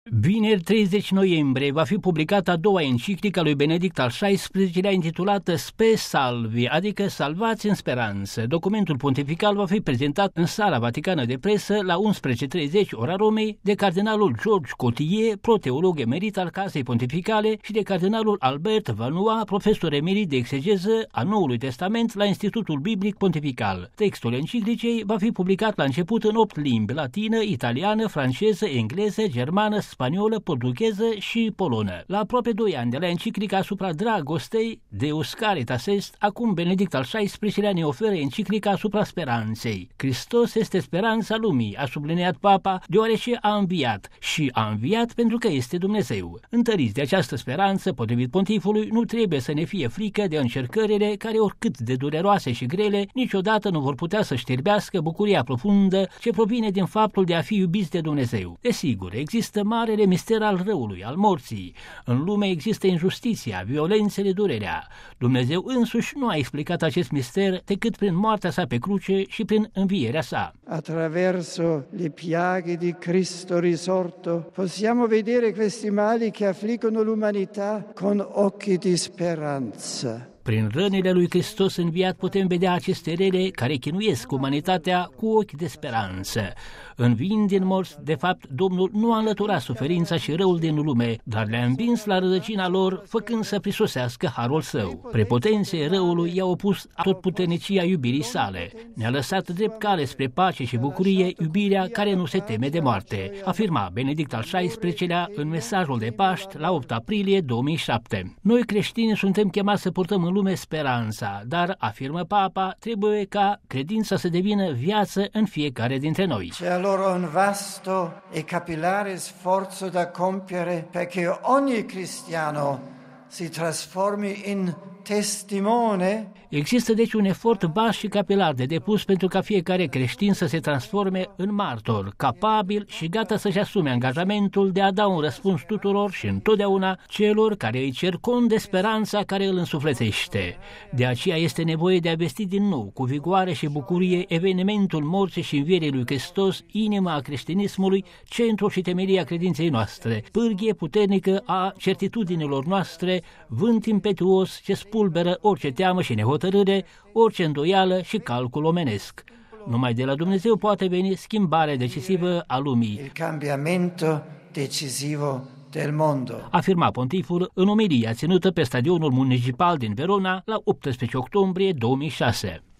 Vineri 30 noiembrie va fi publicată a doua enciclică a lui Benedict al XVI-lea intitulată Spe Salvi, adică Salvați în speranță. Documentul pontifical va fi prezentat în Sala Vaticană de Presă la 11:30 ora Romei de cardinalul George Cotillier, proteolog emerit al Casei Pontificale, și de cardinalul Albert Vanois, profesor emerit de exegeză a Noului Testament la Institutul Biblic Pontifical. Textul enciclicei va fi publicat la început în 8 limbi: latină, italiană, franceză, engleză, germană, spaniolă, portugheză și polonă. La aproape 2 ani de la enciclica asupra dragostei, Deus Caritas Est, acum Benedict al XVI-lea ne oferă enciclica asupra speranței. Hristos este speranța lumii, a subliniat Papa, deoarece a înviat și a înviat pentru că este Dumnezeu. Întăriți de această speranță, potrivit pontifului, nu trebuie să ne fie frică de încercările care, oricât de dureroase și grele, niciodată nu vor putea să șterbească bucuria profundă ce provine din faptul de a fi iubiți de Dumnezeu. Desigur, există marele mister al răului, al morții. În lume există injustiția, violențele, durerea. Dumnezeu însuși nu a explicat acest mister decât prin moartea sa pe cruce și prin învierea sa. Attraverso le piaghe di Cristo risorto possiamo vedere questi mali che affliggono l'umanità con occhi di speranza. Prin rănile lui Hristos înviat putem vedea aceste rele care chinuiesc umanitatea cu ochi de speranță. Înviind din morți, de fapt, Domnul nu a înlăturat suferința și răul din lume, dar le-a învins la rădăcina lor, făcând să prisosească harul său. Prepotenței răului i-a opus atotputernicia iubirii sale. Ne-a lăsat drept cale spre pace și bucurie iubirea care nu se teme de moarte, afirma Benedict al XVI-lea în mesajul de Paști la 8 aprilie 2007. Noi creștini suntem chemați să purtăm în lume speranța, dar, afirmă Papa, trebuie ca credința să devină viață în fiecare dintre noi. C'è allora un vasto e capillare sforzo da compiere perché ogni cristiano si trasformi in testimone. Există deci un efort vast și capilar de depus pentru ca fiecare creștin să se transforme în martor, capabil și gata să-și asume angajamentul de a da un răspuns tuturor și întotdeauna celor care îi cer cont de speranța care îl însuflețește. De aceea este nevoie de a vesti din nou, cu vigoare și bucurie, evenimentul morții și învierii lui Hristos, inima a creștinismului, centru și temelia credinței noastre, pârghie puternică a certitudinilor noastre, vânt impetuos ce spulberă orice teamă și nehotărâre, orice îndoială și calcul omenesc. Numai de la Dumnezeu poate veni schimbarea decisivă a lumii. Il cambiamento decisivo del mondo. Afirma pontiful în omilia ținută pe stadionul municipal din Verona la 18 octombrie 2006.